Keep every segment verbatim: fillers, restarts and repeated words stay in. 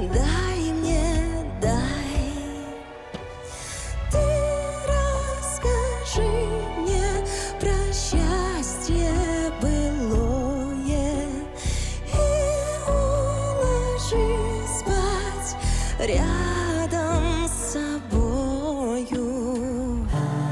дай мне, дай. Ты расскажи мне про счастье былое и уложи спать рядом с собою.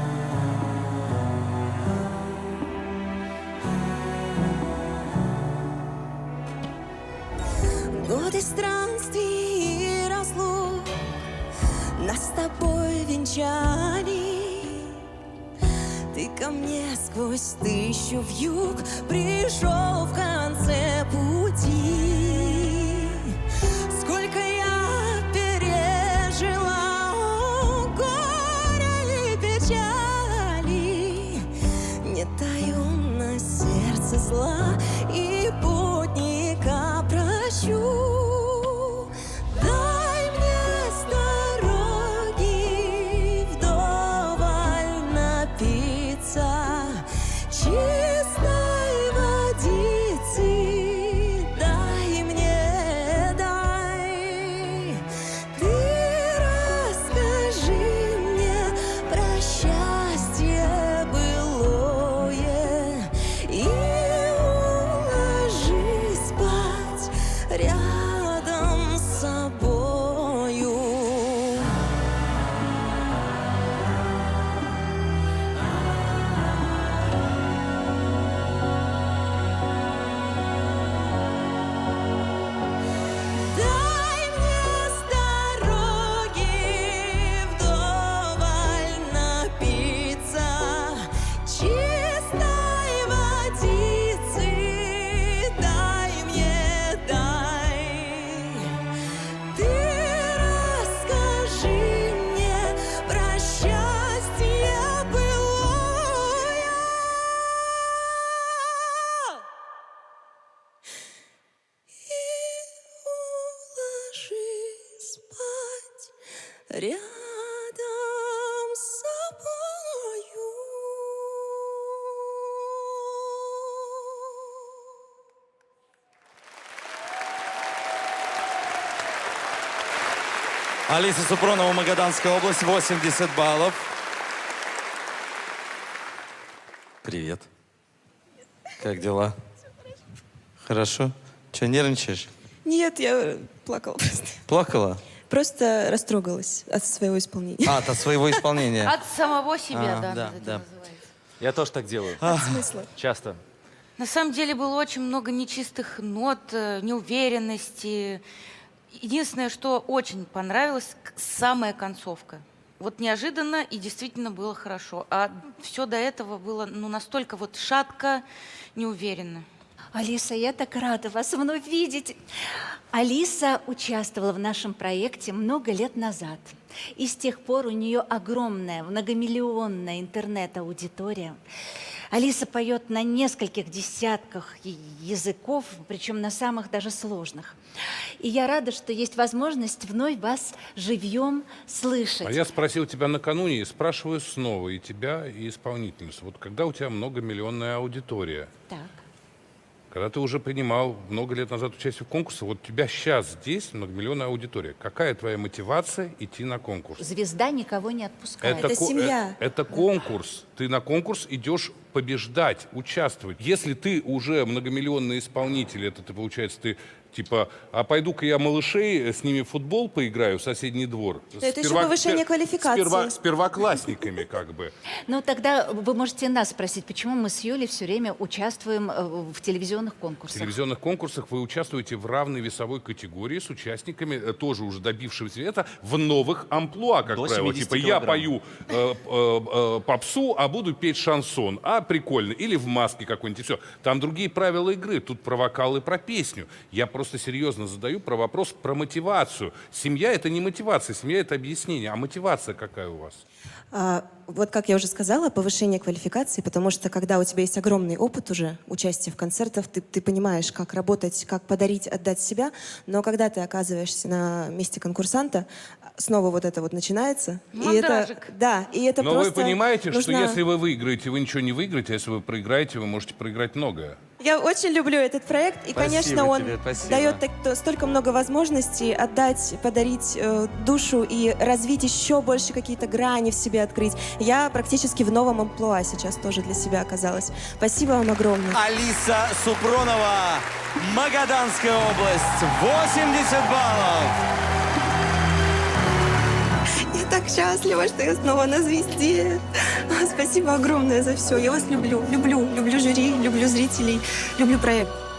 Годы странствий и разлук нас с тобой венчали. Ты ко мне сквозь тысячу вьюг пришел в конце пути. Сколько я пережила горя и печали, не таю на сердце зла и путника прощу. Дай мне с дороги вдоволь напиться чистой водицы. Дай мне, дай. Ты расскажи мне про счастье былое и уложи спать рядом с собою. Дай мне с дороги вдоволь напиться чистой водицы. Дай мне, дай. Ты расскажи мне про счастье былое и уложи спать рядом с собою. Алиса Супронова, Магаданская область, восемьдесят баллов. Привет. Как дела? Хорошо. Че, нервничаешь? Нет, я плакала просто. Плакала? Просто растрогалась от своего исполнения. А, от своего исполнения. От самого себя, А, да, да, это да. называется. Я тоже так делаю. От смысла. Часто. На самом деле было очень много нечистых нот, э, неуверенности. Единственное, что очень понравилось, к- самая концовка. Вот неожиданно и действительно было хорошо. А все до этого было ну, настолько вот шатко, неуверенно. Алиса, я так рада вас вновь видеть. Алиса участвовала в нашем проекте много лет назад. И с тех пор у нее огромная, многомиллионная интернет-аудитория. Алиса поет на нескольких десятках и- языков, причем на самых даже сложных. И я рада, что есть возможность вновь вас живьем слышать. А я спросил тебя накануне и спрашиваю снова и тебя, и исполнительницу. Вот когда у тебя многомиллионная аудитория, Так. когда ты уже принимал много лет назад участие в конкурсе, вот у тебя сейчас здесь многомиллионная аудитория. Какая твоя мотивация идти на конкурс? Звезда никого не отпускает. Это ко- семья. э- Это конкурс. Ты на конкурс идешь побеждать, участвовать. Если ты уже многомиллионный исполнитель, это ты, получается, ты типа, а пойду-ка я малышей, э, с ними в футбол поиграю в соседний двор. Это еще повышение квалификации. Сперва, с первоклассниками, как бы. Ну, тогда вы можете нас спросить, почему мы с Юлей все время участвуем э, в телевизионных В конкурсах. телевизионных конкурсах вы участвуете в равной весовой категории с участниками, э, тоже уже добившимися это, в новых амплуа, как До правило. семидесяти Типа я килограмм. пою э, э, э, попсу, а буду петь шансон. А, прикольно. Или в маске какой-нибудь. Все. Там другие правила игры. Тут про вокал и про песню. Я просто серьезно задаю про вопрос про мотивацию. Семья — это не мотивация, семья — это объяснение. А мотивация какая у вас? А, вот как я уже сказала, повышение квалификации, потому что когда у тебя есть огромный опыт уже участия в концертах, ты, ты понимаешь, как работать, как подарить, отдать себя, но когда ты оказываешься на месте конкурсанта, снова вот это вот начинается. И это, Мандражик. да, и это Но просто вы понимаете, что нужно- если вы выиграете, вы ничего не выиграете, а если вы проиграете, вы можете проиграть многое. Я очень люблю этот проект, и, Спасибо конечно, он тебе, спасибо. дает так- то- столько много возможностей отдать, подарить э, душу и развить еще больше какие-то грани в себе открыть. Я практически в новом амплуа сейчас тоже для себя оказалась. Спасибо вам огромное. Алиса Супронова, Магаданская область, восемьдесят баллов. Я так счастлива, что я снова на звезде. Спасибо огромное за все. Я вас люблю, люблю, люблю жюри, люблю зрителей, люблю проект.